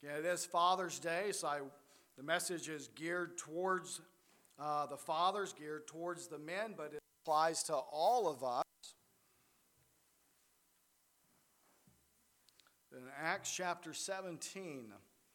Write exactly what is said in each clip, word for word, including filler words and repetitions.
Yeah, it is Father's Day, so I, the message is geared towards uh, the fathers, geared towards the men, but it applies to all of us. In Acts chapter seventeen,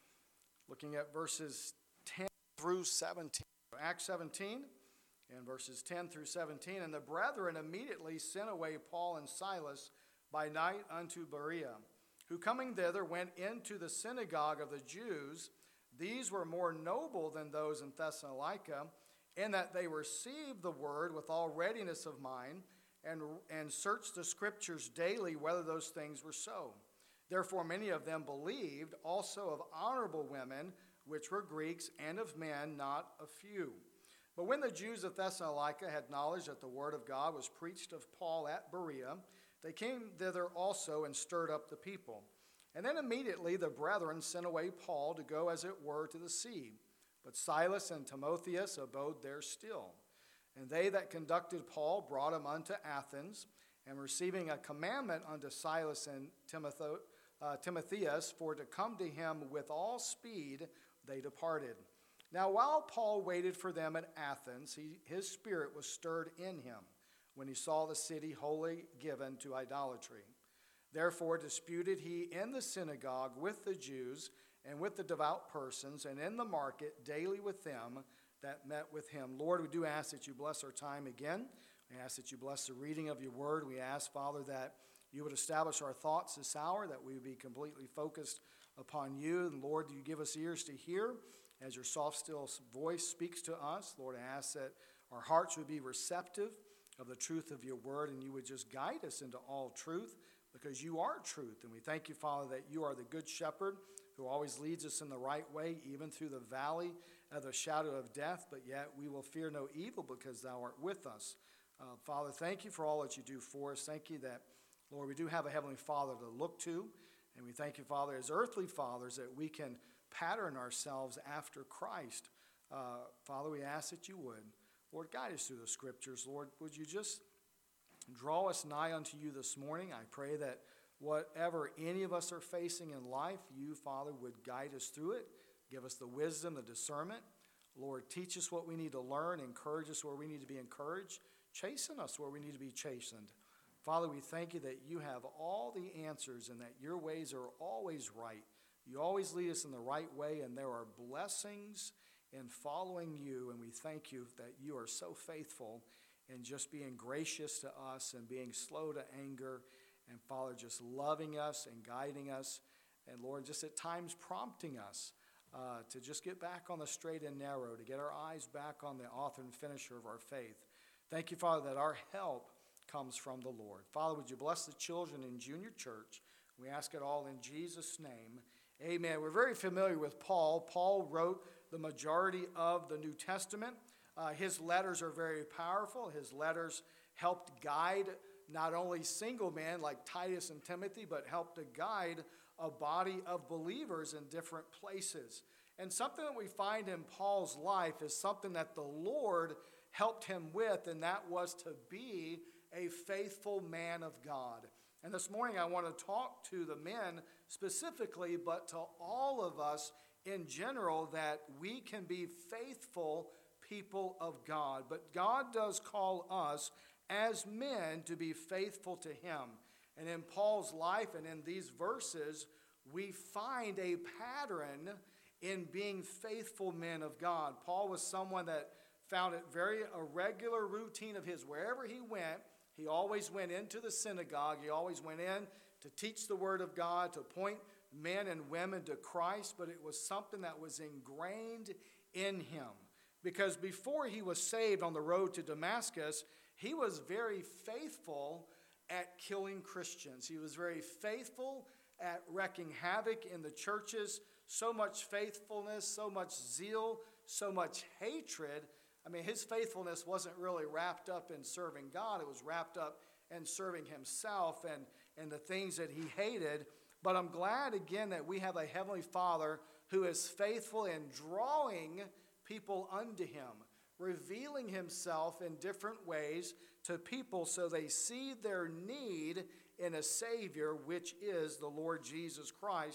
looking at verses ten through seventeen. Acts seventeen and verses ten through seventeen. And the brethren immediately sent away Paul and Silas by night unto Berea, who coming thither went into the synagogue of the Jews. These were more noble than those in Thessalonica, in that they received the word with all readiness of mind, and, and searched the scriptures daily whether those things were so. Therefore many of them believed, also of honorable women, which were Greeks, and of men not a few. But when the Jews of Thessalonica had knowledge that the word of God was preached of Paul at Berea, they came thither also and stirred up the people. And then immediately the brethren sent away Paul to go as it were to the sea. But Silas and Timotheus abode there still. And they that conducted Paul brought him unto Athens, and receiving a commandment unto Silas and Timotho, uh, Timotheus for to come to him with all speed, they departed. Now while Paul waited for them at Athens, he, his spirit was stirred in him, when he saw the city wholly given to idolatry. Therefore disputed he in the synagogue with the Jews and with the devout persons, and in the market daily with them that met with him. Lord, we do ask that you bless our time again. We ask that you bless the reading of your word. We ask, Father, that you would establish our thoughts this hour, that we would be completely focused upon you. And Lord, you give us ears to hear as your soft, still voice speaks to us. Lord, I ask that our hearts would be receptive of the truth of your word, and you would just guide us into all truth, because you are truth. And we thank you, Father, that you are the good shepherd who always leads us in the right way, even through the valley of the shadow of death, but yet we will fear no evil because thou art with us. Uh, Father, thank you for all that you do for us. Thank you that, Lord, we do have a heavenly Father to look to, and we thank you, Father, as earthly fathers, that we can pattern ourselves after Christ. Uh, Father, we ask that you would. Lord, guide us through the scriptures. Lord, would you just draw us nigh unto you this morning? I pray that whatever any of us are facing in life, you, Father, would guide us through it. Give us the wisdom, the discernment. Lord, teach us what we need to learn. Encourage us where we need to be encouraged. Chasten us where we need to be chastened. Father, we thank you that you have all the answers and that your ways are always right. You always lead us in the right way, and there are blessings in following you, and we thank you that you are so faithful in just being gracious to us and being slow to anger, and Father, just loving us and guiding us, and Lord, just at times prompting us uh, to just get back on the straight and narrow, to get our eyes back on the author and finisher of our faith. Thank you, Father, that our help comes from the Lord. Father, would you bless the children in Junior Church? We ask it all in Jesus' name. Amen. We're very familiar with Paul. Paul wrote the majority of the New Testament. Uh, his letters are very powerful. His letters helped guide not only single men like Titus and Timothy, but helped to guide a body of believers in different places. And something that we find in Paul's life is something that the Lord helped him with, and that was to be a faithful man of God. And this morning I want to talk to the men specifically, but to all of us in general, that we can be faithful people of God. But God does call us as men to be faithful to him. And in Paul's life and in these verses, we find a pattern in being faithful men of God. Paul was someone that found it very a regular routine of his. Wherever he went, he always went into the synagogue. He always went in to teach the word of God, to point men and women to Christ, but it was something that was ingrained in him. Because before he was saved on the road to Damascus, he was very faithful at killing Christians. He was very faithful at wreaking havoc in the churches. So much faithfulness, so much zeal, so much hatred. I mean, his faithfulness wasn't really wrapped up in serving God. It was wrapped up in serving himself and, and the things that he hated. But I'm glad, again, that we have a Heavenly Father who is faithful in drawing people unto him, revealing himself in different ways to people so they see their need in a Savior, which is the Lord Jesus Christ.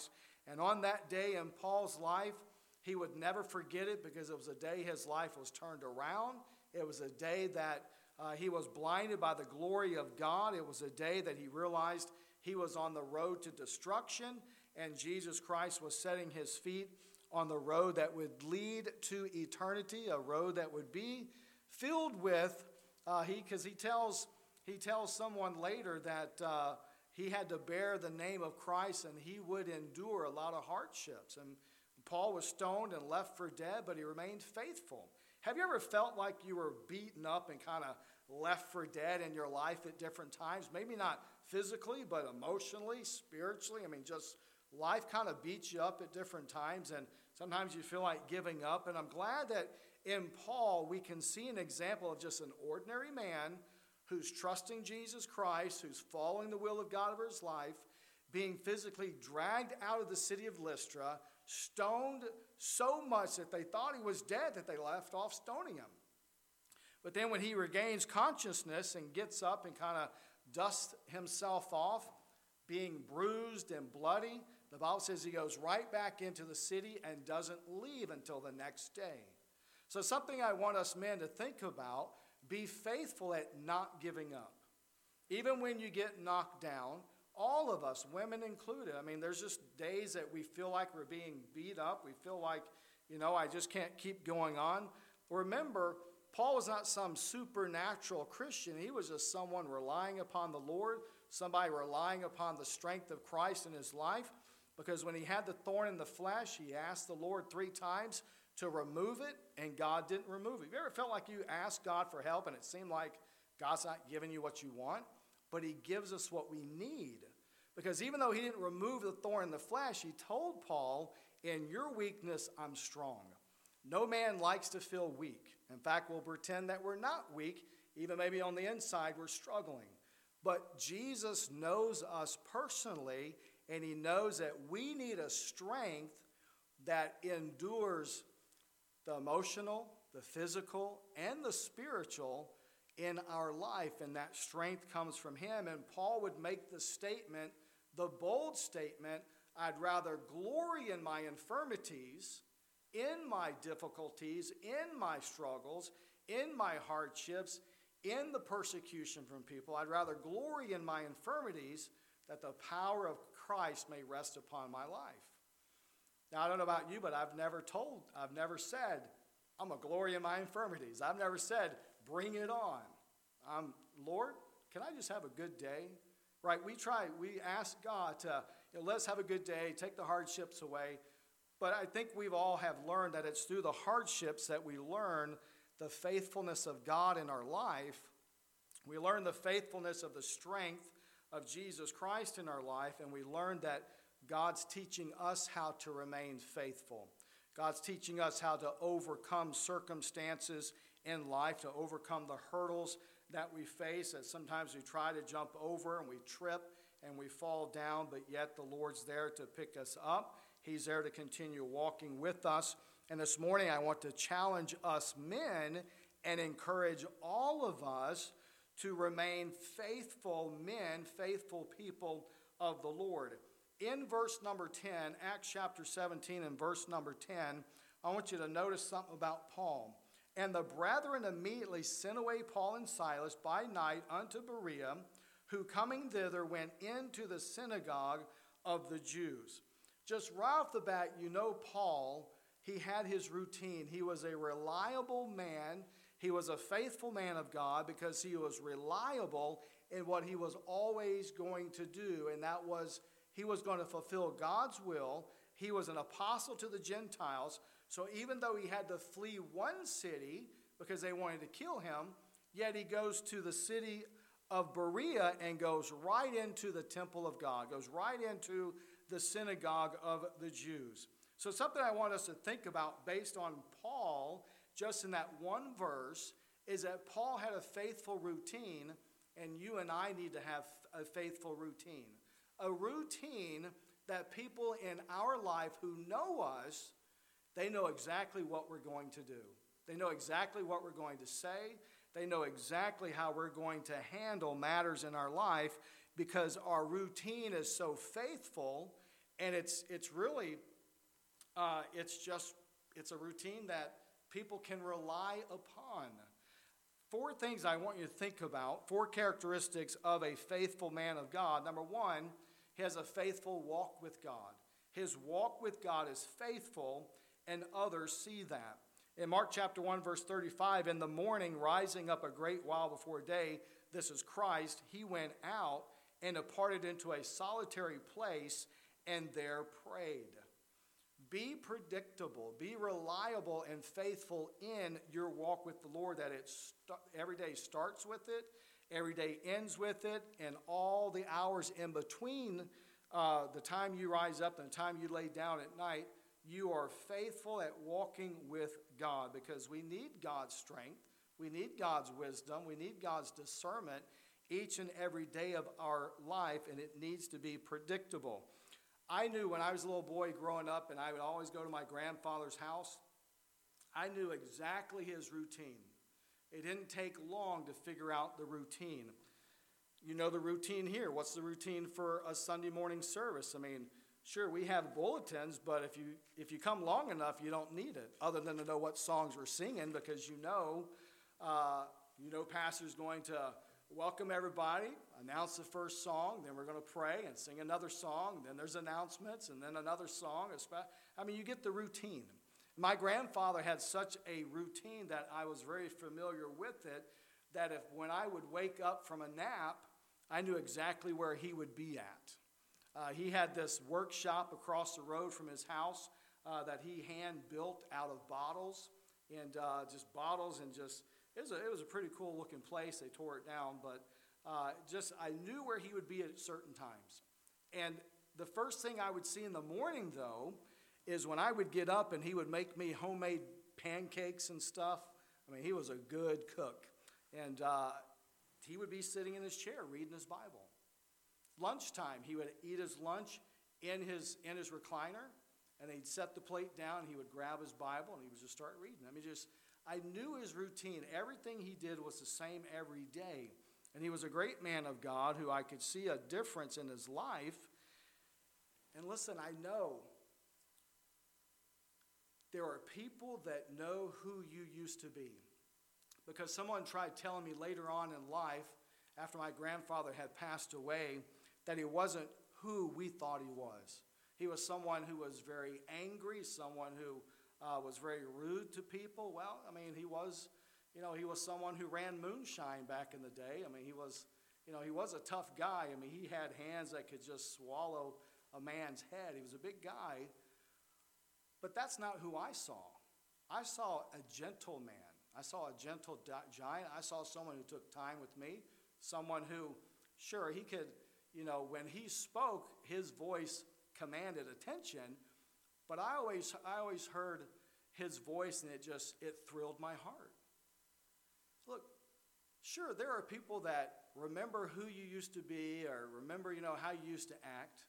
And on that day in Paul's life, he would never forget it because it was a day his life was turned around. It was a day that uh, he was blinded by the glory of God. It was a day that he realized he was on the road to destruction, and Jesus Christ was setting his feet on the road that would lead to eternity, a road that would be filled with, uh, he because he tells, he tells someone later that uh, he had to bear the name of Christ and he would endure a lot of hardships. And Paul was stoned and left for dead, but he remained faithful. Have you ever felt like you were beaten up and kind of left for dead in your life at different times? Maybe not physically, but emotionally, spiritually. I mean, just life kind of beats you up at different times, and sometimes you feel like giving up. And I'm glad that in Paul we can see an example of just an ordinary man who's trusting Jesus Christ, who's following the will of God over his life, being physically dragged out of the city of Lystra, stoned so much that they thought he was dead that they left off stoning him. But then when he regains consciousness and gets up and kind of dusts himself off, being bruised and bloody, the Bible says he goes right back into the city and doesn't leave until the next day. So something I want us men to think about, be faithful at not giving up. Even when you get knocked down, all of us, women included, I mean, there's just days that we feel like we're being beat up. We feel like, you know, I just can't keep going on. Remember, Paul was not some supernatural Christian. He was just someone relying upon the Lord, somebody relying upon the strength of Christ in his life. Because when he had the thorn in the flesh, he asked the Lord three times to remove it, and God didn't remove it. Have you ever felt like you asked God for help and it seemed like God's not giving you what you want? But he gives us what we need. Because even though he didn't remove the thorn in the flesh, he told Paul, in your weakness, I'm strong. No man likes to feel weak. In fact, we'll pretend that we're not weak. Even maybe on the inside, we're struggling. But Jesus knows us personally, and he knows that we need a strength that endures the emotional, the physical, and the spiritual in our life, and that strength comes from him. And Paul would make the statement, the bold statement, I'd rather glory in my infirmities, in my difficulties, in my struggles, in my hardships, in the persecution from people. I'd rather glory in my infirmities that the power of Christ may rest upon my life. Now, I don't know about you, but I've never told, I've never said, I'm a glory in my infirmities. I've never said, bring it on. Um, Lord, can I just have a good day? Right, we try, we ask God to, you know, let's have a good day, take the hardships away. But I think we've all have learned that it's through the hardships that we learn the faithfulness of God in our life. We learn the faithfulness of the strength of Jesus Christ in our life, and we learn that God's teaching us how to remain faithful. God's teaching us how to overcome circumstances in life, to overcome the hurdles that we face, that sometimes we try to jump over and we trip and we fall down, but yet the Lord's there to pick us up. He's there to continue walking with us. And this morning I want to challenge us men and encourage all of us to remain faithful men, faithful people of the Lord. In verse number ten, Acts chapter seventeen and verse number ten, I want you to notice something about Paul. And the brethren immediately sent away Paul and Silas by night unto Berea, who coming thither went into the synagogue of the Jews. Just right off the bat, you know Paul, he had his routine. He was a reliable man. He was a faithful man of God because he was reliable in what he was always going to do, and that was he was going to fulfill God's will. He was an apostle to the Gentiles, so even though he had to flee one city because they wanted to kill him, yet he goes to the city of Berea and goes right into the temple of God, goes right into the synagogue of the Jews. So something I want us to think about based on Paul, just in that one verse, is that Paul had a faithful routine, and you and I need to have a faithful routine. A routine that people in our life who know us, they know exactly what we're going to do. They know exactly what we're going to say. They know exactly how we're going to handle matters in our life because our routine is so faithful And it's it's really, uh, it's just, it's a routine that people can rely upon. Four things I want you to think about, four characteristics of a faithful man of God. Number one, he has a faithful walk with God. His walk with God is faithful, and others see that. In Mark chapter one, verse thirty-five, in the morning, rising up a great while before day, this is Christ, he went out and departed into a solitary place and there prayed. Be predictable, be reliable and faithful in your walk with the Lord, that it st- every day starts with it, every day ends with it, and all the hours in between uh, the time you rise up and the time you lay down at night, you are faithful at walking with God, because we need God's strength, we need God's wisdom, we need God's discernment each and every day of our life, and it needs to be predictable. I knew when I was a little boy growing up, and I would always go to my grandfather's house, I knew exactly his routine. It didn't take long to figure out the routine. You know the routine here. What's the routine for a Sunday morning service? I mean, sure, we have bulletins, but if you if you come long enough, you don't need it, other than to know what songs we're singing, because you know, uh, you know, pastor's going to welcome everybody, announce the first song, then we're going to pray and sing another song, then there's announcements, and then another song. I mean, you get the routine. My grandfather had such a routine that I was very familiar with it, that if when I would wake up from a nap, I knew exactly where he would be at. Uh, he had this workshop across the road from his house uh, that he hand-built out of bottles, and uh, just bottles and just... It was, a, it was a pretty cool looking place. They tore it down, but uh, just I knew where he would be at certain times. And the first thing I would see in the morning, though, is when I would get up and he would make me homemade pancakes and stuff. I mean, he was a good cook. And uh, he would be sitting in his chair reading his Bible. Lunchtime, he would eat his lunch in his, in his recliner, and he'd set the plate down, and he would grab his Bible, and he would just start reading. I mean, just... I knew his routine. Everything he did was the same every day. And he was a great man of God who I could see a difference in his life. And listen, I know there are people that know who you used to be. Because someone tried telling me later on in life, after my grandfather had passed away, that he wasn't who we thought he was. He was someone who was very angry, someone who Uh, was very rude to people. Well, I mean, he was, you know, he was someone who ran moonshine back in the day. I mean, he was, you know, he was a tough guy. I mean, he had hands that could just swallow a man's head. He was a big guy. But that's not who I saw. I saw a gentle man. I saw a gentle di- giant. I saw someone who took time with me, someone who, sure, he could, you know, when he spoke, his voice commanded attention. But I always, I always heard his voice, and it just, it thrilled my heart. Look, sure, there are people that remember who you used to be, or remember, you know, how you used to act.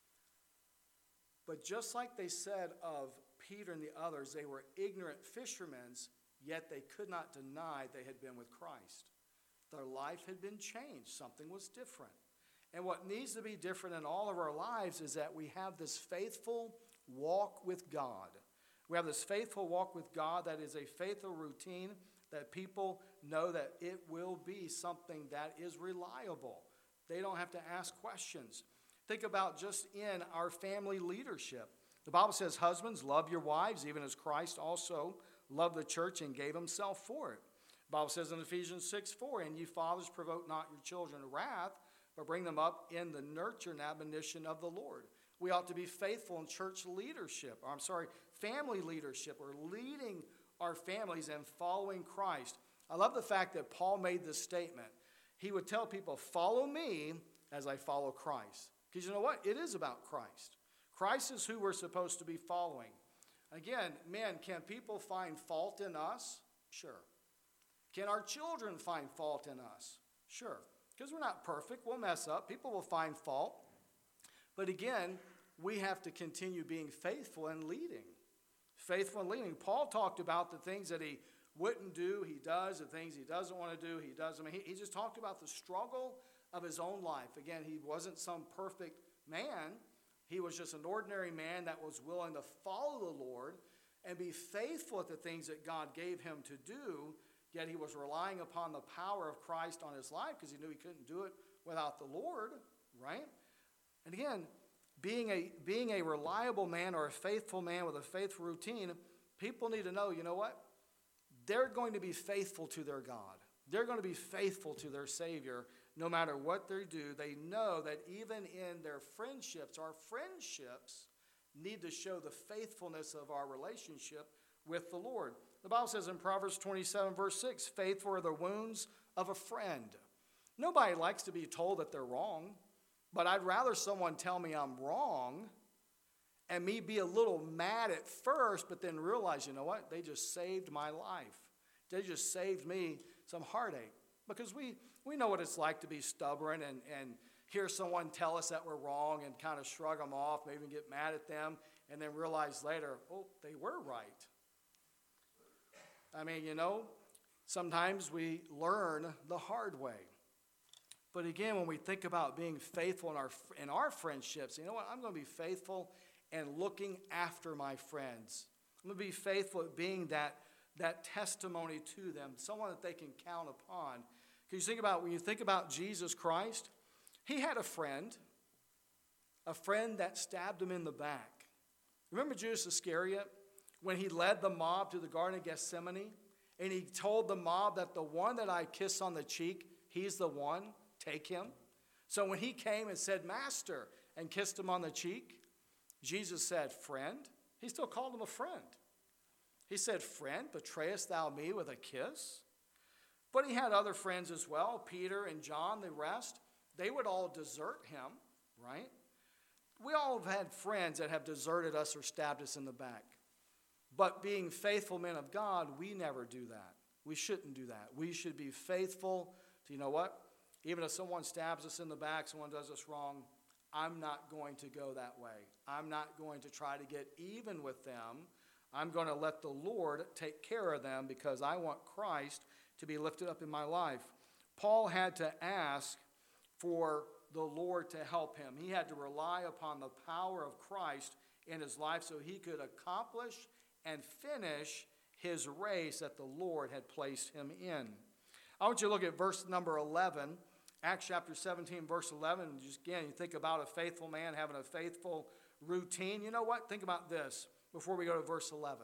But just like they said of Peter and the others, they were ignorant fishermen, yet they could not deny they had been with Christ. Their life had been changed. Something was different. And what needs to be different in all of our lives is that we have this faithful walk with God. We have this faithful walk with God that is a faithful routine that people know that it will be something that is reliable. They don't have to ask questions. Think about just in our family leadership. The Bible says, husbands, love your wives, even as Christ also loved the church and gave himself for it. The Bible says in Ephesians six four, and you fathers provoke not your children to wrath, but bring them up in the nurture and admonition of the Lord. We ought to be faithful in church leadership, or I'm sorry, family leadership, or leading our families and following Christ. I love the fact that Paul made this statement. He would tell people, follow me as I follow Christ. Because you know what? It is about Christ. Christ is who we're supposed to be following. Again, men, can people find fault in us? Sure. Can our children find fault in us? Sure. Because we're not perfect. We'll mess up. People will find fault. But again, we have to continue being faithful and leading. Faithful and leading. Paul talked about the things that he wouldn't do, he does. The things he doesn't want to do, he does. I mean, he, he just talked about the struggle of his own life. Again, he wasn't some perfect man, He was just an ordinary man that was willing to follow the Lord and be faithful at the things that God gave him to do, yet he was relying upon the power of Christ on his life because he knew he couldn't do it without the Lord, right? And again, being a, being a reliable man or a faithful man with a faithful routine, people need to know, you know what? They're going to be faithful to their God. They're going to be faithful to their Savior no matter what they do. They know that even in their friendships, our friendships need to show the faithfulness of our relationship with the Lord. The Bible says in Proverbs twenty-seven, verse six, faithful are the wounds of a friend. Nobody likes to be told that they're wrong, but I'd rather someone tell me I'm wrong and me be a little mad at first, but then realize, you know what? They just saved my life. They just saved me some heartache. Because we, we know what it's like to be stubborn and, and hear someone tell us that we're wrong and kind of shrug them off, maybe even get mad at them, and then realize later, oh, they were right. I mean, you know, sometimes we learn the hard way. But again, when we think about being faithful in our, in our friendships, you know what? I'm going to be faithful and looking after my friends. I'm going to be faithful at being that, that testimony to them, someone that they can count upon. Because you think about, when you think about Jesus Christ, he had a friend, a friend that stabbed him in the back. Remember Judas Iscariot when he led the mob to the Garden of Gethsemane? And he told the mob that the one that I kiss on the cheek, he's the one, take him. So when he came and said, Master, and kissed him on the cheek, Jesus said, friend. He still called him a friend. He said, friend, betrayest thou me with a kiss? But he had other friends as well, Peter and John, the rest. They would all desert him, right? We all have had friends that have deserted us or stabbed us in the back. But being faithful men of God, we never do that. We shouldn't do that. We should be faithful to, you know what? Even if someone stabs us in the back, someone does us wrong, I'm not going to go that way. I'm not going to try to get even with them. I'm going to let the Lord take care of them because I want Christ to be lifted up in my life. Paul had to ask for the Lord to help him. He had to rely upon the power of Christ in his life so he could accomplish and finish his race that the Lord had placed him in. I want you to look at verse number eleven, Acts chapter seventeen, verse eleven. Just again, you think about a faithful man having a faithful routine. You know what? Think about this before we go to verse eleven.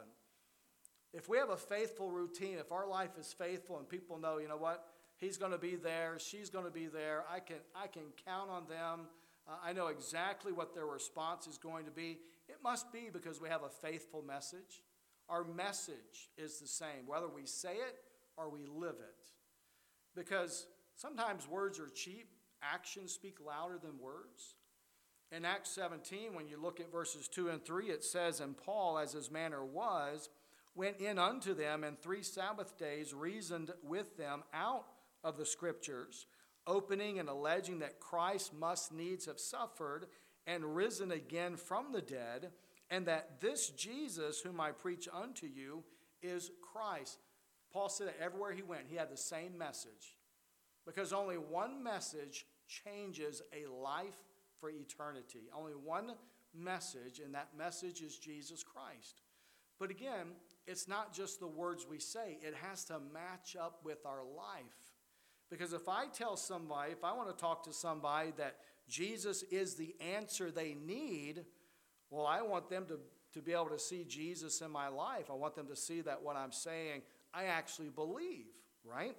If we have a faithful routine, if our life is faithful and people know, you know what? He's going to be there. She's going to be there. I can, I can count on them. Uh, I know exactly what their response is going to be. It must be because we have a faithful message. Our message is the same, whether we say it or we live it. Because sometimes words are cheap. Actions speak louder than words. In Acts seventeen, when you look at verses two and three, it says, and Paul, as his manner was, went in unto them, and three Sabbath days reasoned with them out of the Scriptures, opening and alleging that Christ must needs have suffered and risen again from the dead, and that this Jesus whom I preach unto you is Christ. Paul said that everywhere he went, he had the same message. Because only one message changes a life for eternity. Only one message, and that message is Jesus Christ. But again, it's not just the words we say. It has to match up with our life. Because if I tell somebody, if I want to talk to somebody that Jesus is the answer they need, well, I want them to, to be able to see Jesus in my life. I want them to see that what I'm saying, I actually believe, right?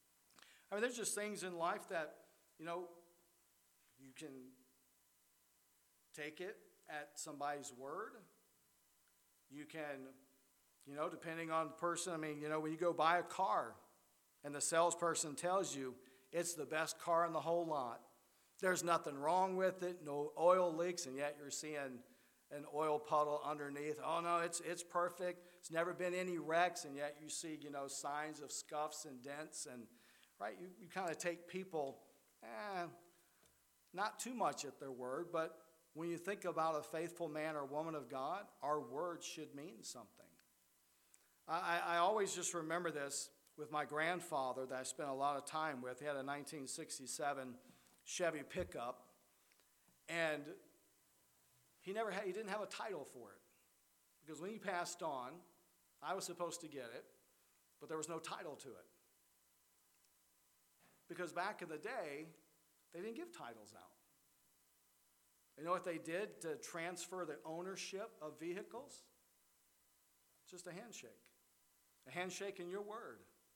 I mean, there's just things in life that, you know, you can take it at somebody's word. You can, you know, depending on the person, I mean, you know, when you go buy a car and the salesperson tells you it's the best car in the whole lot, there's nothing wrong with it, no oil leaks, and yet you're seeing an oil puddle underneath. Oh, no, it's it's perfect. It's never been any wrecks, and yet you see, you know, signs of scuffs and dents. And, right, you, you kind of take people, eh, not too much at their word, but when you think about a faithful man or woman of God, our words should mean something. I, I always just remember this with my grandfather that I spent a lot of time with. He had a nineteen sixty-seven Chevy pickup, and he never had, he didn't have a title for it. Because when he passed on, I was supposed to get it, but there was no title to it. Because back in the day, they didn't give titles out. You know what they did to transfer the ownership of vehicles? Just a handshake. A handshake in your word.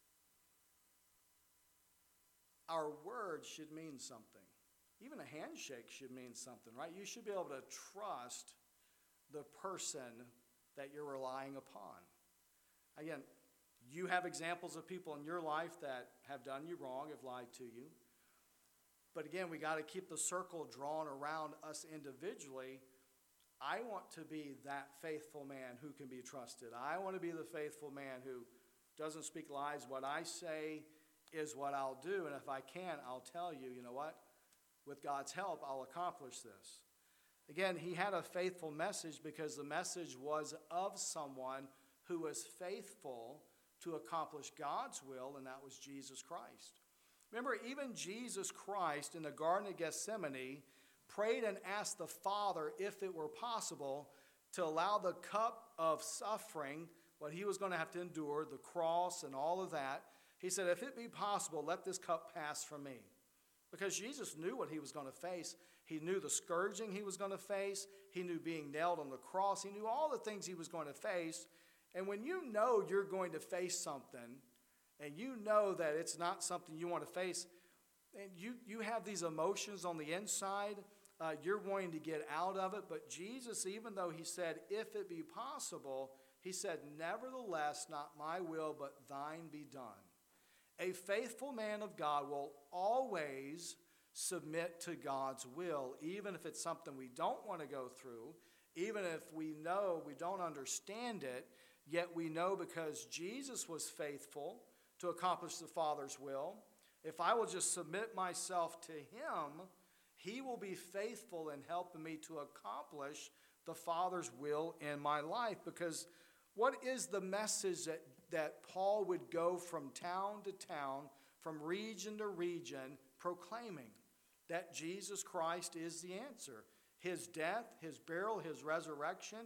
Our word should mean something. Even a handshake should mean something, right? You should be able to trust the person that you're relying upon. Again, you have examples of people in your life that have done you wrong, have lied to you. But again, we got to keep the circle drawn around us individually. I want to be that faithful man who can be trusted. I want to be the faithful man who doesn't speak lies. What I say is what I'll do. And if I can, I'll tell you, you know what? With God's help, I'll accomplish this. Again, he had a faithful message because the message was of someone who was faithful to accomplish God's will, and that was Jesus Christ. Remember, even Jesus Christ in the Garden of Gethsemane prayed and asked the Father if it were possible to allow the cup of suffering, what he was going to have to endure, the cross and all of that. He said, if it be possible, let this cup pass from me. Because Jesus knew what he was going to face. He knew the scourging he was going to face. He knew being nailed on the cross. He knew all the things he was going to face. And when you know you're going to face something, and you know that it's not something you want to face, and you, you have these emotions on the inside, uh, you're wanting to get out of it. But Jesus, even though he said, if it be possible, he said, nevertheless, not my will, but thine be done. A faithful man of God will always submit to God's will, even if it's something we don't want to go through, even if we know we don't understand it, yet we know because Jesus was faithful to accomplish the Father's will. If I will just submit myself to him, he will be faithful in helping me to accomplish the Father's will in my life. Because what is the message that, that Paul would go from town to town, from region to region, proclaiming? That Jesus Christ is the answer. His death, his burial, his resurrection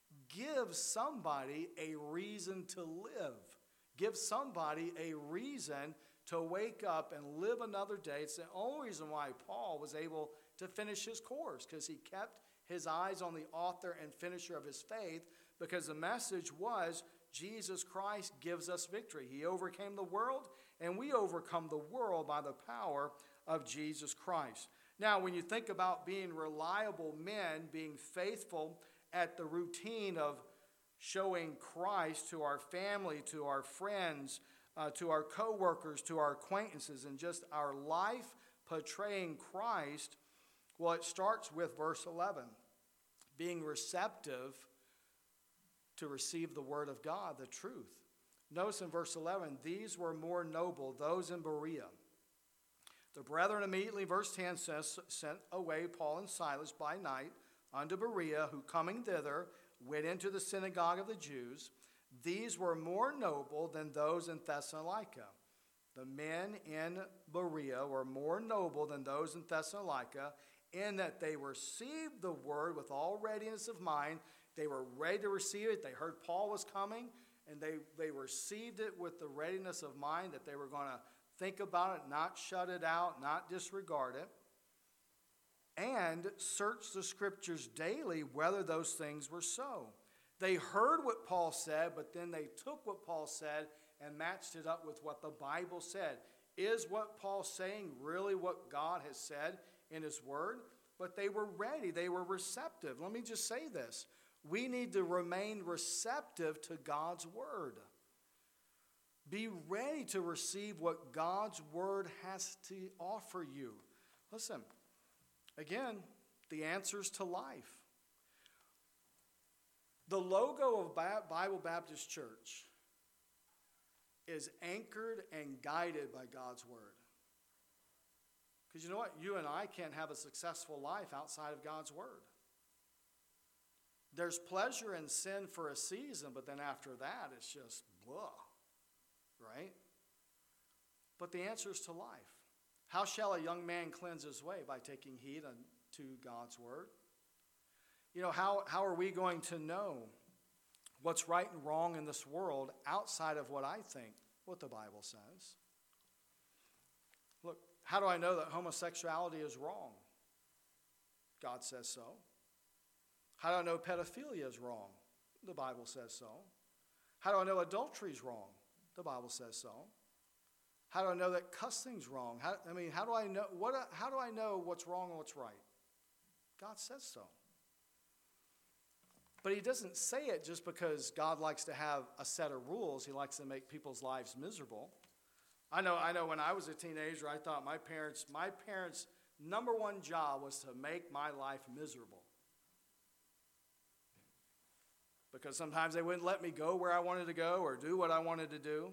gives somebody a reason to live. Gives somebody a reason to wake up and live another day. It's the only reason why Paul was able to finish his course, because he kept his eyes on the author and finisher of his faith, because the message was Jesus Christ gives us victory. He overcame the world, and we overcome the world by the power of Jesus Christ. Now, when you think about being reliable men, being faithful at the routine of showing Christ to our family, to our friends, uh, to our co-workers, to our acquaintances, and just our life portraying Christ, well, it starts with verse eleven, being receptive to receive the word of God, the truth. Notice in verse eleven, these were more noble, those in Berea. The brethren immediately, verse ten says, sent away Paul and Silas by night unto Berea, who coming thither went into the synagogue of the Jews. These were more noble than those in Thessalonica. The men in Berea were more noble than those in Thessalonica, in that they received the word with all readiness of mind. They were ready to receive it. They heard Paul was coming, and they, they received it with the readiness of mind that they were going to think about it, not shut it out, not disregard it, and search the scriptures daily whether those things were so. They heard what Paul said, but then they took what Paul said and matched it up with what the Bible said. Is what Paul's saying really what God has said in his word? But they were ready. They were receptive. Let me just say this. We need to remain receptive to God's word. Be ready to receive what God's word has to offer you. Listen, again, the answers to life. The logo of Bible Baptist Church is anchored and guided by God's word. Because you know what? You and I can't have a successful life outside of God's word. There's pleasure in sin for a season, but then after that, it's just blah. Right? But the answer is to life. How shall a young man cleanse his way? By taking heed unto God's word. You know, how, how are we going to know what's right and wrong in this world outside of what I think, what the Bible says? Look, how do I know that homosexuality is wrong? God says so. How do I know pedophilia is wrong? The Bible says so. How do I know adultery is wrong? The Bible says so. How do I know that cussing's wrong? How, I mean, how do I know what? How do I know what's wrong and what's right? God says so. But he doesn't say it just because God likes to have a set of rules. He likes to make people's lives miserable. I know, I know when I was a teenager, I thought my parents, my parents' number one job was to make my life miserable. Because sometimes they wouldn't let me go where I wanted to go or do what I wanted to do.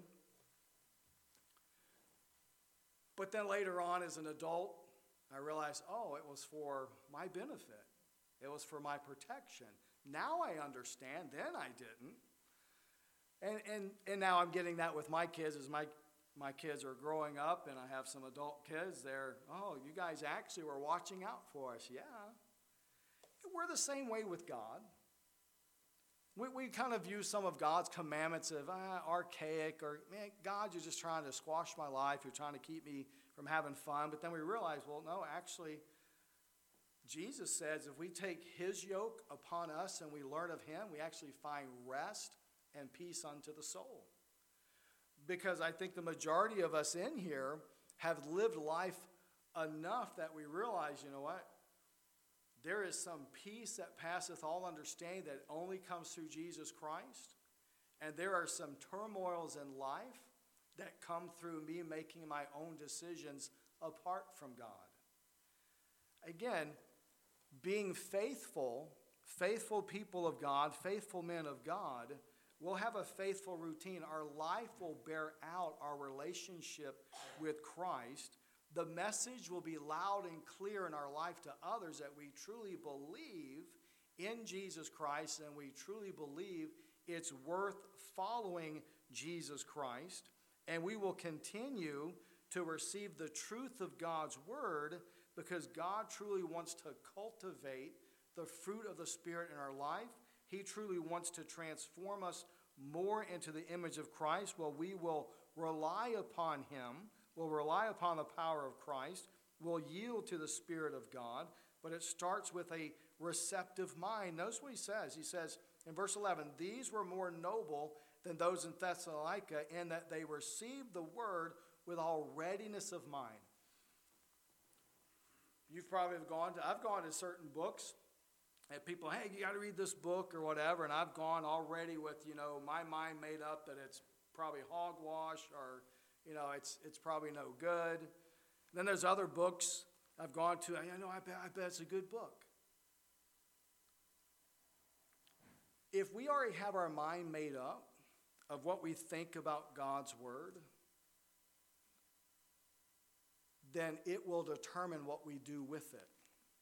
But then later on as an adult, I realized, oh, it was for my benefit. It was for my protection. Now I understand. Then I didn't. And, and, and now I'm getting that with my kids as my, my kids are growing up and I have some adult kids. They're, oh, you guys actually were watching out for us. Yeah. We're the same way with God. We, we kind of view some of God's commandments as ah, archaic or, man, God, you're just trying to squash my life. You're trying to keep me from having fun. But then we realize, well, no, actually, Jesus says if we take his yoke upon us and we learn of him, we actually find rest and peace unto the soul. Because I think the majority of us in here have lived life enough that we realize, you know what? There is some peace that passeth all understanding that only comes through Jesus Christ. And there are some turmoils in life that come through me making my own decisions apart from God. Again, being faithful, faithful people of God, faithful men of God, will have a faithful routine. Our life will bear out our relationship with Christ. The message will be loud and clear in our life to others that we truly believe in Jesus Christ and we truly believe it's worth following Jesus Christ. And we will continue to receive the truth of God's word because God truly wants to cultivate the fruit of the Spirit in our life. He truly wants to transform us more into the image of Christ. Well, we will rely upon him. We'll rely upon the power of Christ. We'll yield to the Spirit of God. But it starts with a receptive mind. Notice what he says. He says in verse eleven, these were more noble than those in Thessalonica in that they received the word with all readiness of mind. You've probably gone to, I've gone to certain books and people, hey, you got to read this book or whatever. And I've gone already with, you know, my mind made up that it's probably hogwash or, you know, it's it's probably no good. Then there's other books I've gone to, I know, I bet, I bet it's a good book. If we already have our mind made up of what we think about God's word, then it will determine what we do with it.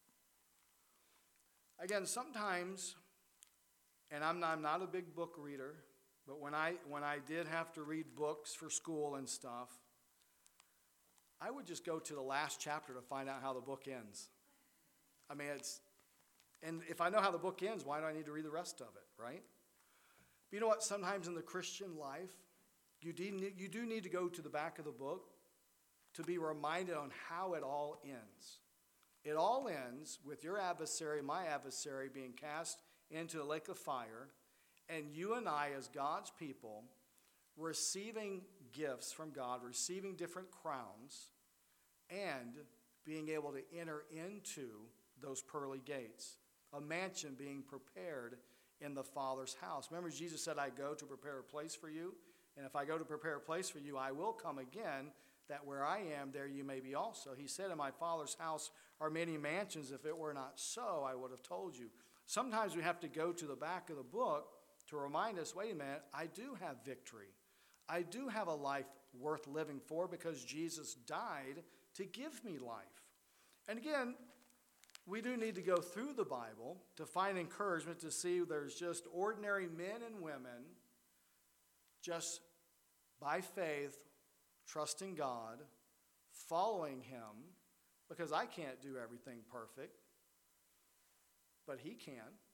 Again, sometimes, and I'm not, I'm not a big book reader, but when I when I did have to read books for school and stuff, I would just go to the last chapter to find out how the book ends. I mean, it's, and if I know how the book ends, why do I need to read the rest of it, right? But you know what? Sometimes in the Christian life, you do, you do need to go to the back of the book to be reminded on how it all ends. It all ends with your adversary, my adversary, being cast into a lake of fire, and you and I, as God's people, receiving gifts from God, receiving different crowns, and being able to enter into those pearly gates, a mansion being prepared in the Father's house. Remember, Jesus said, I go to prepare a place for you, and if I go to prepare a place for you, I will come again, that where I am, there you may be also. He said, in my Father's house are many mansions. If it were not so, I would have told you. Sometimes we have to go to the back of the book to remind us, wait a minute, I do have victory. I do have a life worth living for because Jesus died to give me life. And again, we do need to go through the Bible to find encouragement to see there's just ordinary men and women just by faith trusting God, following him, because I can't do everything perfect, but he can.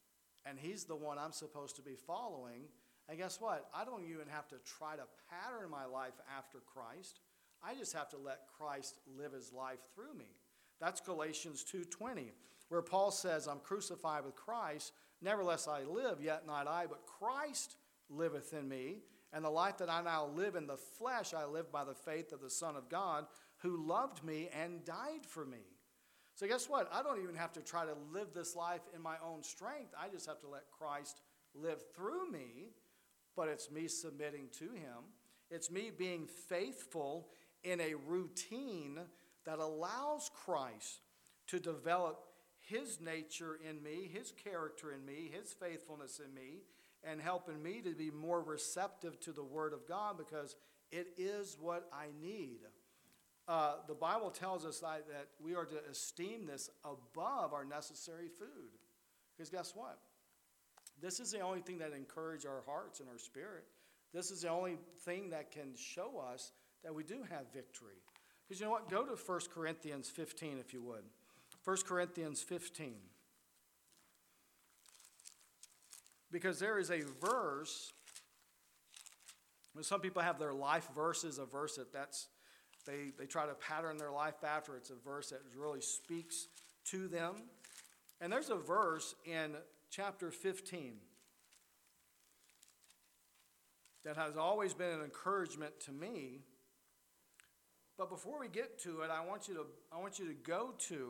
and he's the one I'm supposed to be following. And guess what? I don't even have to try to pattern my life after Christ. I just have to let Christ live his life through me. That's Galatians two twenty, where Paul says, I'm crucified with Christ, nevertheless I live, yet not I, but Christ liveth in me. And the life that I now live in the flesh, I live by the faith of the Son of God, who loved me and died for me. So guess what? I don't even have to try to live this life in my own strength. I just have to let Christ live through me, but it's me submitting to him. It's me being faithful in a routine that allows Christ to develop his nature in me, his character in me, his faithfulness in me, and helping me to be more receptive to the Word of God, because it is what I need. Uh, the Bible tells us that, that we are to esteem this above our necessary food. Because guess what? This is the only thing that encourages our hearts and our spirit. This is the only thing that can show us that we do have victory. Because you know what? Go to First Corinthians fifteen, if you would. First Corinthians fifteen. Because there is a verse, when some people have their life verses, a verse that that's, they, they try to pattern their life after. It's a verse that really speaks to them. And there's a verse in chapter fifteen that has always been an encouragement to me. But before we get to it, I want you to I want you to go to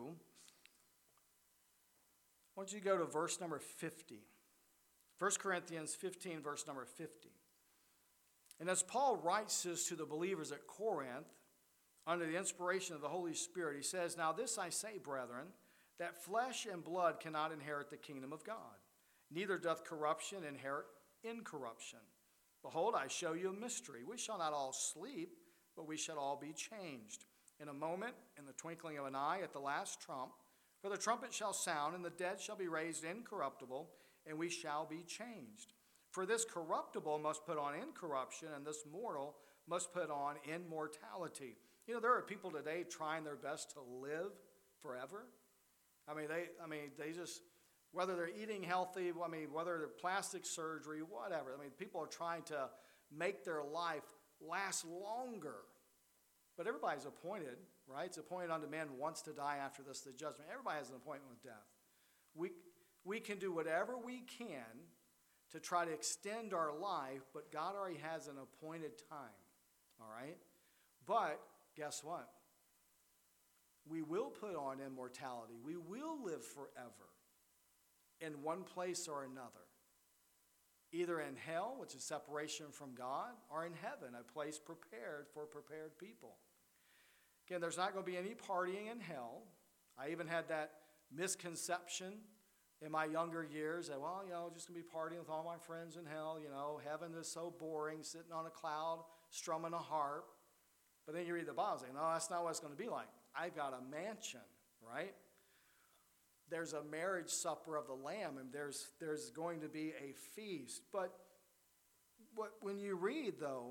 I want you to go to verse number fifty. First Corinthians fifteen, verse number fifty. And as Paul writes this to the believers at Corinth, under the inspiration of the Holy Spirit, he says, Now this I say, brethren, that flesh and blood cannot inherit the kingdom of God, neither doth corruption inherit incorruption. Behold, I show you a mystery. We shall not all sleep, but we shall all be changed. In a moment, in the twinkling of an eye, at the last trump, for the trumpet shall sound, and the dead shall be raised incorruptible, and we shall be changed. For this corruptible must put on incorruption, and this mortal must put on immortality. You know, there are people today trying their best to live forever. I mean, they, I mean, they just, whether they're eating healthy, I mean, whether they're plastic surgery, whatever. I mean, people are trying to make their life last longer. But everybody's appointed, right? It's appointed unto man once to die, after this the judgment. Everybody has an appointment with death. We, we can do whatever we can to try to extend our life, but God already has an appointed time, all right? But guess what? We will put on immortality. We will live forever in one place or another, either in hell, which is separation from God, or in heaven, a place prepared for prepared people. Again, there's not going to be any partying in hell. I even had that misconception in my younger years that, well, you know, just going to be partying with all my friends in hell. You know, heaven is so boring, sitting on a cloud, strumming a harp. But then you read the Bible and say, no, that's not what it's going to be like. I've got a mansion, right? There's a marriage supper of the Lamb, and there's there's going to be a feast. But what, when you read, though,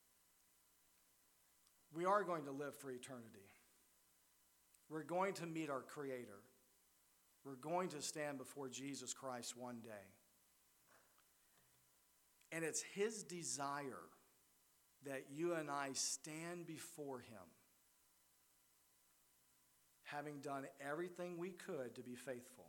we are going to live for eternity. We're going to meet our Creator. We're going to stand before Jesus Christ one day. And it's his desire that you and I stand before him, having done everything we could to be faithful.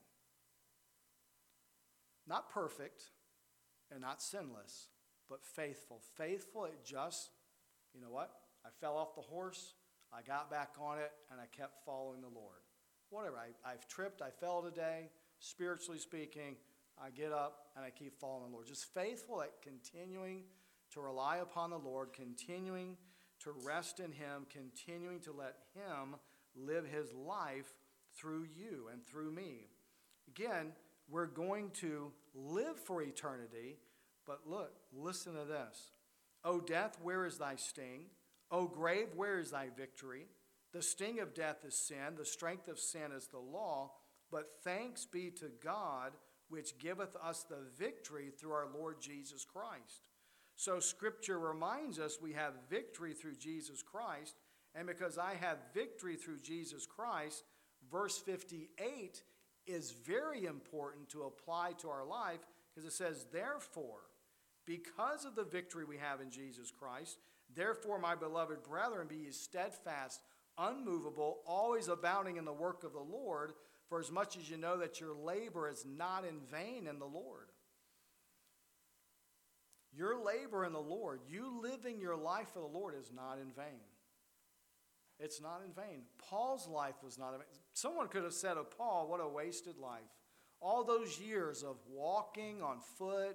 Not perfect and not sinless, but faithful. Faithful at just, you know what? I fell off the horse, I got back on it, and I kept following the Lord. Whatever, I, I've tripped, I fell today, spiritually speaking, I get up and I keep following the Lord. Just faithful at continuing to rely upon the Lord, continuing to rest in him, continuing to let him live his life through you and through me. Again, we're going to live for eternity, but look, listen to this. O death, where is thy sting? O grave, where is thy victory? The sting of death is sin, the strength of sin is the law, but thanks be to God, which giveth us the victory through our Lord Jesus Christ. So Scripture reminds us we have victory through Jesus Christ, and because I have victory through Jesus Christ, verse fifty-eight is very important to apply to our life, because it says, therefore, because of the victory we have in Jesus Christ, therefore, my beloved brethren, be ye steadfast, unmovable, always abounding in the work of the Lord, for as much as you know that your labor is not in vain in the Lord. Your labor in the Lord, you living your life for the Lord, is not in vain. It's not in vain. Paul's life was not in vain. Someone could have said of Paul, what a wasted life. All those years of walking on foot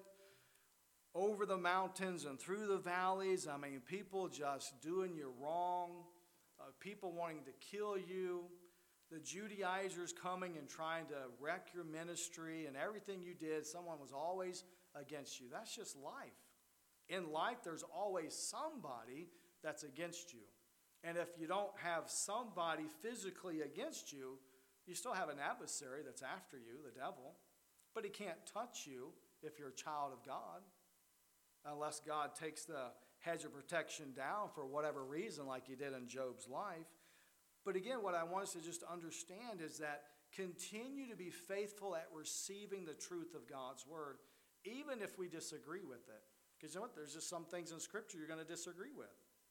over the mountains and through the valleys. I mean, people just doing you wrong. Uh, people wanting to kill you. The Judaizers coming and trying to wreck your ministry, and everything you did, someone was always against you. That's just life. In life, there's always somebody that's against you. And if you don't have somebody physically against you, you still have an adversary that's after you, the devil. But he can't touch you if you're a child of God, unless God takes the hedge of protection down for whatever reason, like he did in Job's life. But again, what I want us to just understand is that continue to be faithful at receiving the truth of God's word, even if we disagree with it. Because you know what? There's just some things in Scripture you're going to disagree with.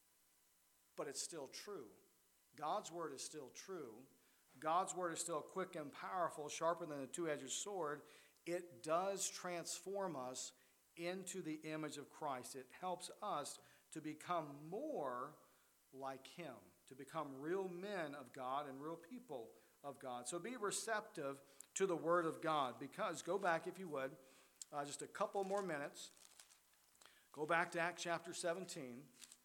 But it's still true. God's word is still true. God's word is still quick and powerful, sharper than a two-edged sword. It does transform us into the image of Christ. It helps us to become more like him, to become real men of God and real people of God. So be receptive to the word of God, because, go back if you would, uh, just a couple more minutes. Go back to Acts chapter seventeen.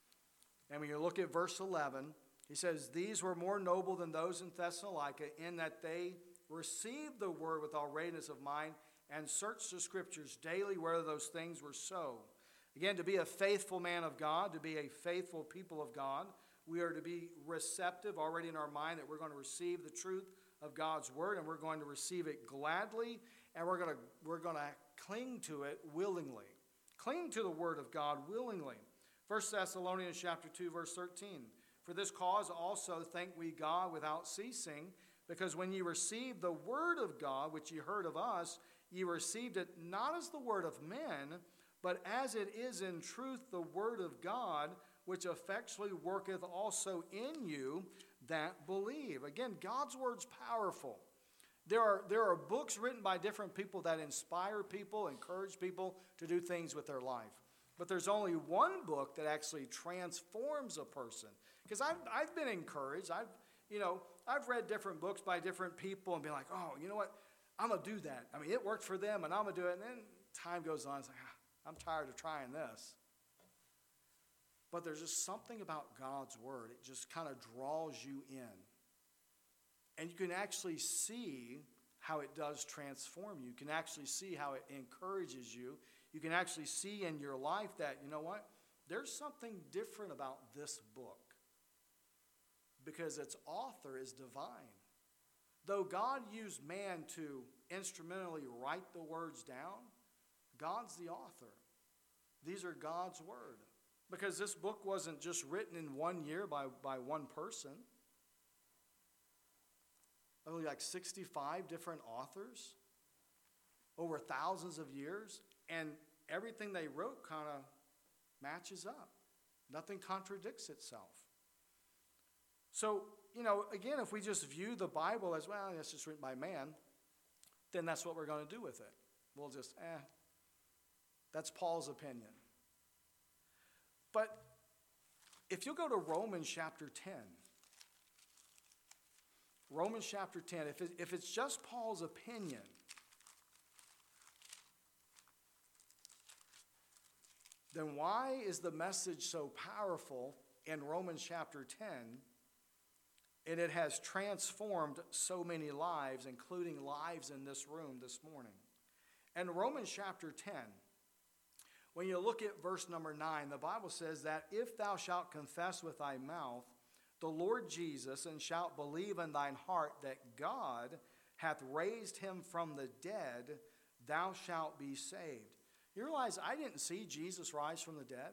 And when you look at verse eleven, he says, these were more noble than those in Thessalonica, in that they received the word with all readiness of mind and searched the scriptures daily whether those things were so. Again, to be a faithful man of God, to be a faithful people of God, we are to be receptive already in our mind that we're going to receive the truth of God's word, and we're going to receive it gladly, and we're going to, we're going to cling to it willingly. Cling to the word of God willingly. First Thessalonians chapter two, verse thirteen. For this cause also thank we God without ceasing, because when ye received the word of God, which ye heard of us, ye received it not as the word of men, but as it is in truth the word of God, which effectually worketh also in you that believe. Again, God's word's powerful. There are, there are books written by different people that inspire people, encourage people to do things with their life. But there's only one book that actually transforms a person. Because I've, I've been encouraged. I've, you know, I've read different books by different people and been like, oh, you know what? I'm going to do that. I mean, it worked for them, and I'm going to do it. And then time goes on. It's like, ah, I'm tired of trying this. But there's just something about God's word. It just kind of draws you in. And you can actually see how it does transform you. You can actually see how it encourages you. You can actually see in your life that, you know what? There's something different about this book, because its author is divine. Though God used man to instrumentally write the words down, God's the author. These are God's word. Because this book wasn't just written in one year by, by one person. Only like sixty-five different authors over thousands of years, and everything they wrote kind of matches up. Nothing contradicts itself. So, you know, again, if we just view the Bible as, well, it's just written by man, then that's what we're going to do with it. We'll just, eh, that's Paul's opinion. But if you'll go to Romans chapter ten, Romans chapter ten, if, it, if it's just Paul's opinion, then why is the message so powerful in Romans chapter ten, and it has transformed so many lives, including lives in this room this morning? In Romans chapter ten, when you look at verse number nine, the Bible says that if thou shalt confess with thy mouth the Lord Jesus, and shalt believe in thine heart that God hath raised him from the dead, thou shalt be saved. You realize I didn't see Jesus rise from the dead?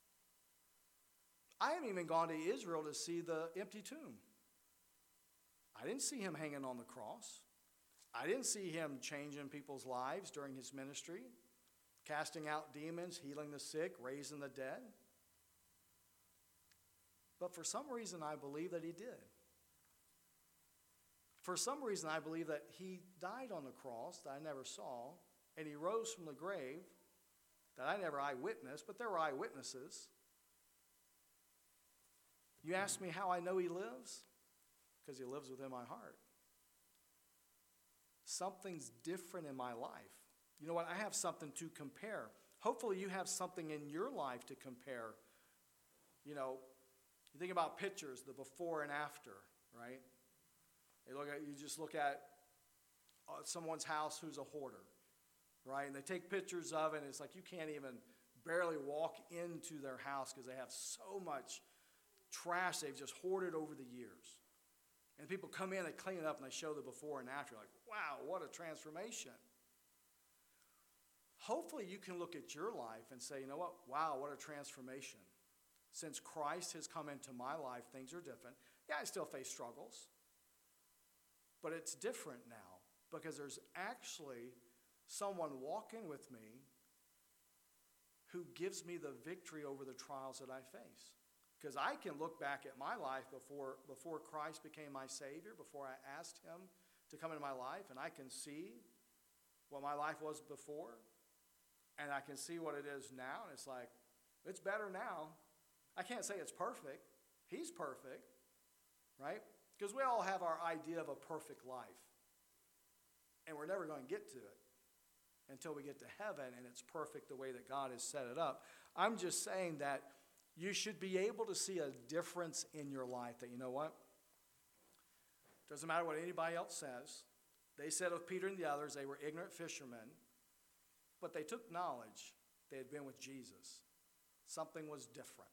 I haven't even gone to Israel to see the empty tomb. I didn't see him hanging on the cross. I didn't see him changing people's lives during his ministry, casting out demons, healing the sick, raising the dead. But for some reason, I believe that he did. For some reason, I believe that he died on the cross that I never saw, and he rose from the grave that I never eyewitnessed, but there were eyewitnesses. You ask me how I know he lives? Because he lives within my heart. Something's different in my life. You know what? I have something to compare. Hopefully you have something in your life to compare. You know, you think about pictures, the before and after, right? You look at, you just look at uh, someone's house who's a hoarder, right? And they take pictures of it, and it's like you can't even barely walk into their house because they have so much trash they've just hoarded over the years. And people come in, they clean it up, and they show the before and after. Like, wow, what a transformation. Hopefully you can look at your life and say, you know what? Wow, what a transformation. Since Christ has come into my life, things are different. Yeah, I still face struggles. But it's different now because there's actually someone walking with me who gives me the victory over the trials that I face. Because I can look back at my life before, before Christ became my Savior, before I asked him to come into my life, and I can see what my life was before, and I can see what it is now, and it's like, it's better now. I can't say it's perfect. He's perfect, right? Because we all have our idea of a perfect life, and we're never going to get to it until we get to heaven, and it's perfect the way that God has set it up. I'm just saying that you should be able to see a difference in your life that, you know what? Doesn't matter what anybody else says. They said of Peter and the others, they were ignorant fishermen, but they took knowledge. They had been with Jesus. Something was different.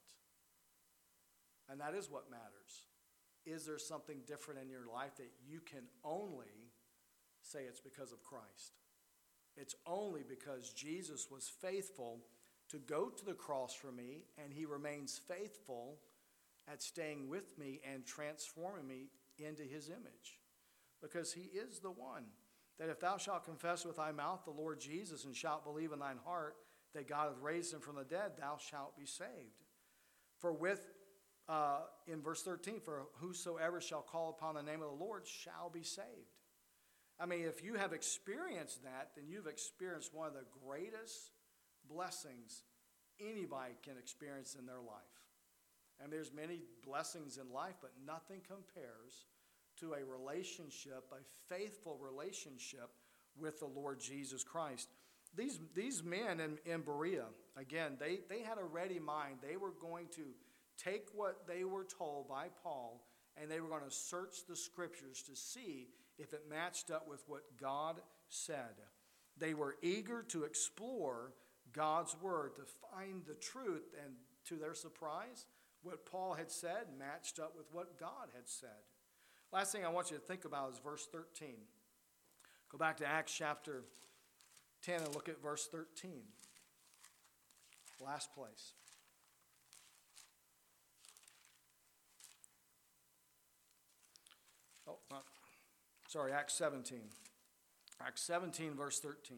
And that is what matters. Is there something different in your life that you can only say it's because of Christ? It's only because Jesus was faithful to go to the cross for me, and he remains faithful at staying with me and transforming me into his image. Because he is the one that if thou shalt confess with thy mouth the Lord Jesus and shalt believe in thine heart that God hath raised him from the dead, thou shalt be saved. For with, uh, in verse thirteen, for whosoever shall call upon the name of the Lord shall be saved. I mean, if you have experienced that, then you've experienced one of the greatest blessings anybody can experience in their life. And there's many blessings in life, but nothing compares to a relationship, a faithful relationship with the Lord Jesus Christ. These, these men in, in Berea, again, they, they had a ready mind. They were going to take what they were told by Paul, and they were going to search the scriptures to see if it matched up with what God said. They were eager to explore God's word to find the truth, and to their surprise, what Paul had said matched up with what God had said. Last thing I want you to think about is verse thirteen. Go back to Acts chapter ten and look at verse thirteen. Last place. Oh, not, sorry, Acts seventeen. Acts seventeen, verse thirteen.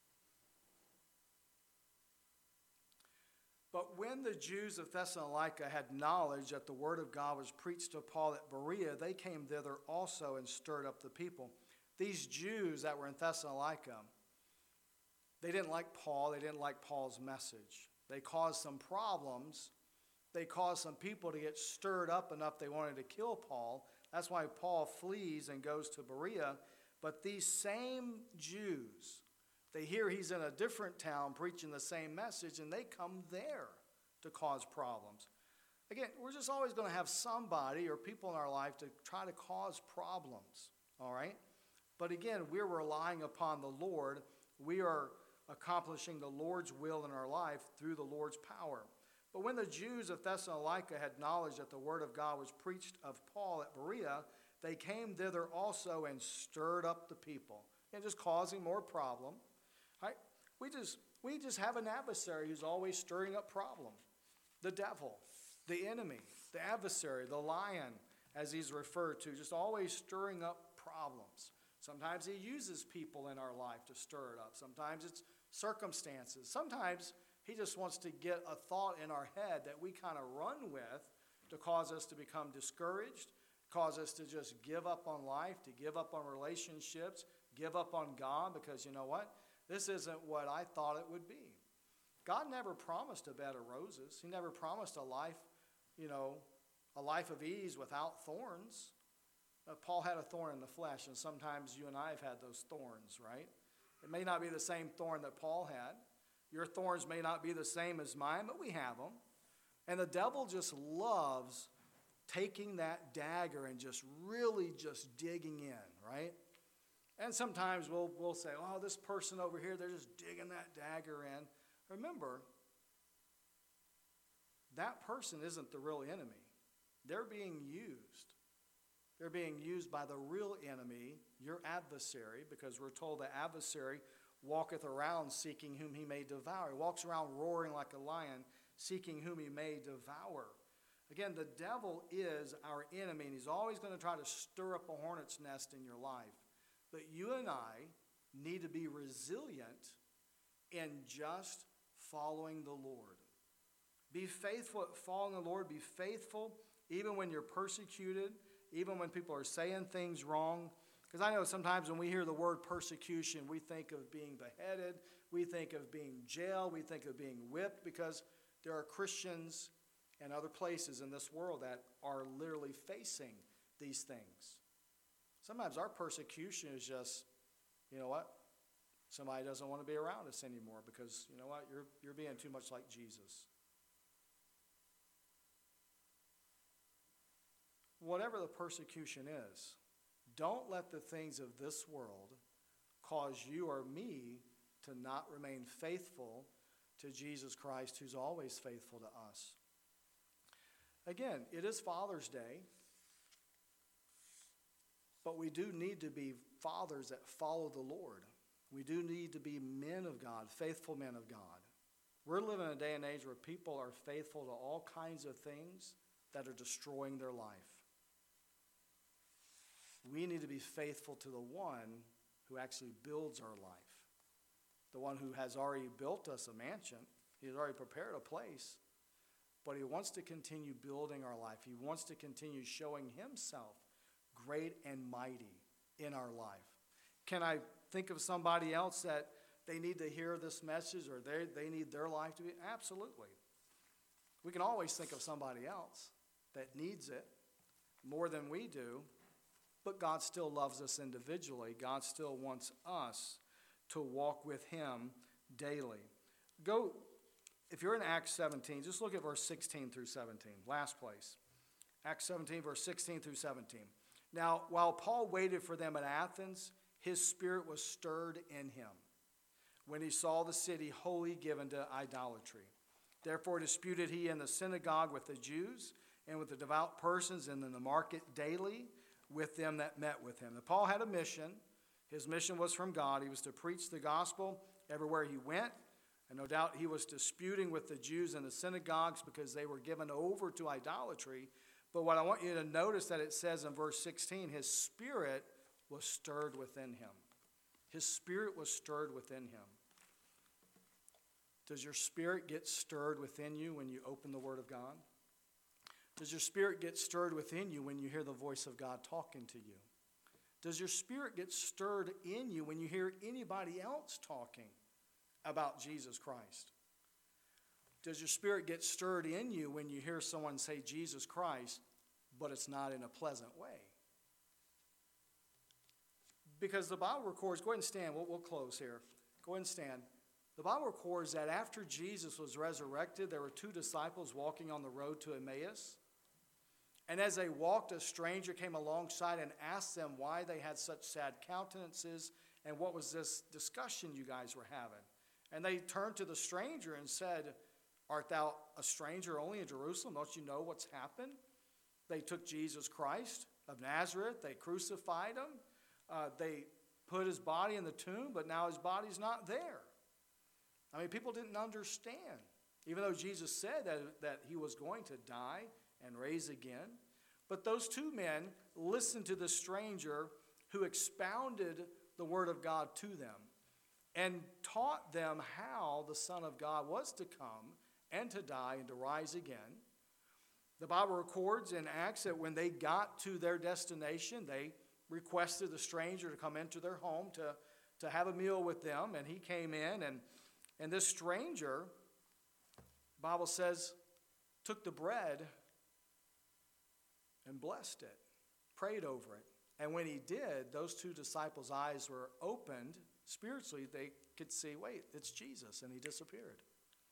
But when the Jews of Thessalonica had knowledge that the word of God was preached to Paul at Berea, they came thither also and stirred up the people. These Jews that were in Thessalonica, they didn't like Paul. They didn't like Paul's message. They caused some problems. They caused some people to get stirred up enough they wanted to kill Paul. That's why Paul flees and goes to Berea. But these same Jews, they hear he's in a different town preaching the same message, and they come there to cause problems. Again, we're just always going to have somebody or people in our life to try to cause problems, all right? But again, we're relying upon the Lord. We are accomplishing the Lord's will in our life through the Lord's power. But when the Jews of Thessalonica had knowledge that the word of God was preached of Paul at Berea, they came thither also and stirred up the people, and just causing more problem. Right? We just we just have an adversary who's always stirring up problem. The devil, the enemy, the adversary, the lion, as he's referred to, just always stirring up problems. Sometimes he uses people in our life to stir it up. Sometimes it's circumstances. Sometimes he just wants to get a thought in our head that we kind of run with to cause us to become discouraged, cause us to just give up on life, to give up on relationships, give up on God, because you know what? This isn't what I thought it would be. God never promised a bed of roses. He never promised a life, you know, a life of ease without thorns. Uh, Paul had a thorn in the flesh, and sometimes you and I have had those thorns, right? It may not be the same thorn that Paul had. Your thorns may not be the same as mine, but we have them. And the devil just loves taking that dagger and just really just digging in, right? And sometimes we'll, we'll say, oh, this person over here, they're just digging that dagger in. Remember, that person isn't the real enemy. They're being used. They're being used by the real enemy, your adversary, because we're told the adversary walketh around seeking whom he may devour. He walks around roaring like a lion, seeking whom he may devour. Again, the devil is our enemy, and he's always going to try to stir up a hornet's nest in your life. But you and I need to be resilient in just following the Lord. Be faithful at following the Lord. Be faithful even when you're persecuted, even when people are saying things wrong. Because I know sometimes when we hear the word persecution, we think of being beheaded, we think of being jailed, we think of being whipped, because there are Christians and other places in this world that are literally facing these things. Sometimes our persecution is just, you know what? Somebody doesn't want to be around us anymore because, you know what? You're, you're being too much like Jesus. Whatever the persecution is, don't let the things of this world cause you or me to not remain faithful to Jesus Christ, who's always faithful to us. Again, it is Father's Day, but we do need to be fathers that follow the Lord. We do need to be men of God, faithful men of God. We're living in a day and age where people are faithful to all kinds of things that are destroying their life. We need to be faithful to the one who actually builds our life, the one who has already built us a mansion. He has already prepared a place, but he wants to continue building our life. He wants to continue showing himself great and mighty in our life. Can I think of somebody else that they need to hear this message, or they, they need their life to be? Absolutely. We can always think of somebody else that needs it more than we do, but God still loves us individually. God still wants us to walk with him daily. Go, if you're in Acts seventeen, just look at verse sixteen through seventeen, last place. Acts seventeen, verse sixteen through seventeen. Now, while Paul waited for them at Athens, his spirit was stirred in him when he saw the city wholly given to idolatry. Therefore disputed he in the synagogue with the Jews and with the devout persons, and in the market daily with them that met with him. And Paul had a mission. His mission was from God. He was to preach the gospel everywhere he went. And no doubt he was disputing with the Jews in the synagogues because they were given over to idolatry. But what I want you to notice that it says in verse sixteen, his spirit was stirred within him. His spirit was stirred within him. Does your spirit get stirred within you when you open the Word of God? Does your spirit get stirred within you when you hear the voice of God talking to you? Does your spirit get stirred in you when you hear anybody else talking about Jesus Christ? Does your spirit get stirred in you when you hear someone say Jesus Christ, but it's not in a pleasant way? Because the Bible records, go ahead and stand, we'll, we'll close here. Go ahead and stand. The Bible records that after Jesus was resurrected, there were two disciples walking on the road to Emmaus. And as they walked, a stranger came alongside and asked them why they had such sad countenances and what was this discussion you guys were having. And they turned to the stranger and said, art thou a stranger only in Jerusalem? Don't you know what's happened? They took Jesus Christ of Nazareth. They crucified him. Uh, they put his body in the tomb, but now his body's not there. I mean, people didn't understand. Even though Jesus said that, that he was going to die and raise again. But those two men listened to the stranger who expounded the Word of God to them and taught them how the Son of God was to come and to die and to rise again. The Bible records in Acts that when they got to their destination, they requested the stranger to come into their home to, to have a meal with them, and he came in, and, and this stranger, the Bible says, took the bread and blessed it, prayed over it. And when he did, those two disciples' eyes were opened spiritually. They could see, wait, it's Jesus, and he disappeared.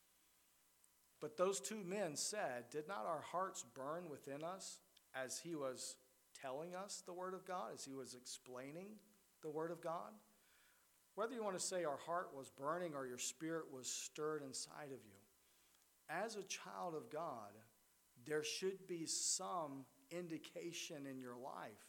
But those two men said, did not our hearts burn within us as he was telling us the Word of God, as he was explaining the Word of God? Whether you want to say our heart was burning or your spirit was stirred inside of you, as a child of God, there should be some indication in your life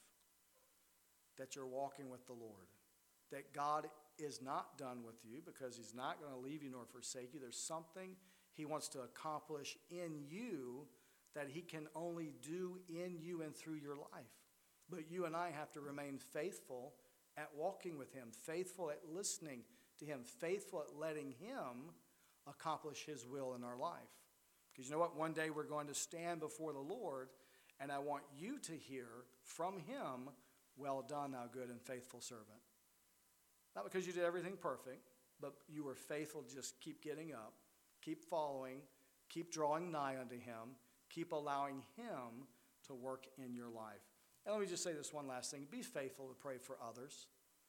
that you're walking with the Lord, that God is not done with you because he's not going to leave you nor forsake you. There's something he wants to accomplish in you that he can only do in you and through your life. But you and I have to remain faithful at walking with him, faithful at listening to him, faithful at letting him accomplish his will in our life. Because you know what? One day we're going to stand before the Lord, and I want you to hear from him, well done, thou good and faithful servant. Not because you did everything perfect, but you were faithful to just keep getting up, keep following, keep drawing nigh unto him, keep allowing him to work in your life. And let me just say this one last thing. Be faithful to pray for others.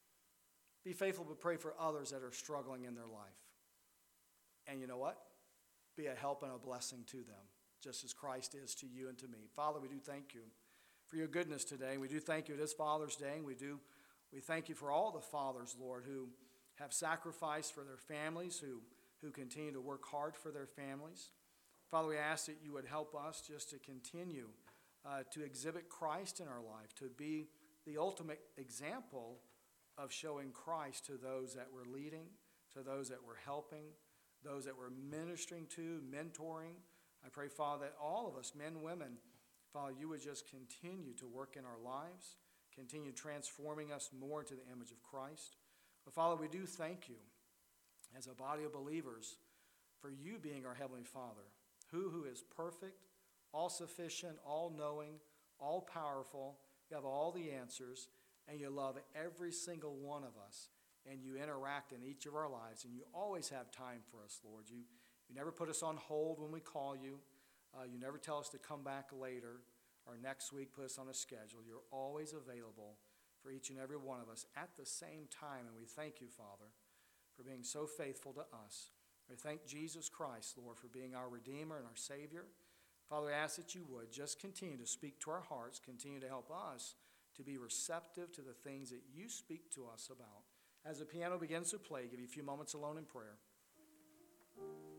Be faithful to pray for others that are struggling in their life. And you know what? Be a help and a blessing to them, just as Christ is to you and to me. Father, we do thank you for your goodness today. We do thank you. It is Father's Day, and we do we thank you for all the fathers, Lord, who have sacrificed for their families, who, who continue to work hard for their families. Father, we ask that you would help us just to continue uh, to exhibit Christ in our life, to be the ultimate example of showing Christ to those that we're leading, to those that we're helping, those that we're ministering to, mentoring. I pray, Father, that all of us, men, women, Father, you would just continue to work in our lives, continue transforming us more into the image of Christ. But Father, we do thank you as a body of believers for you being our Heavenly Father, who, who is perfect, all-sufficient, all-knowing, all-powerful. You have all the answers, and you love every single one of us, and you interact in each of our lives, and you always have time for us, Lord. You, you never put us on hold when we call you. Uh, you never tell us to come back later or next week, put us on a schedule. You're always available for each and every one of us at the same time, and we thank you, Father, for being so faithful to us. We thank Jesus Christ, Lord, for being our Redeemer and our Savior. Father, I ask that you would just continue to speak to our hearts, continue to help us to be receptive to the things that you speak to us about. As the piano begins to play, give you a few moments alone in prayer.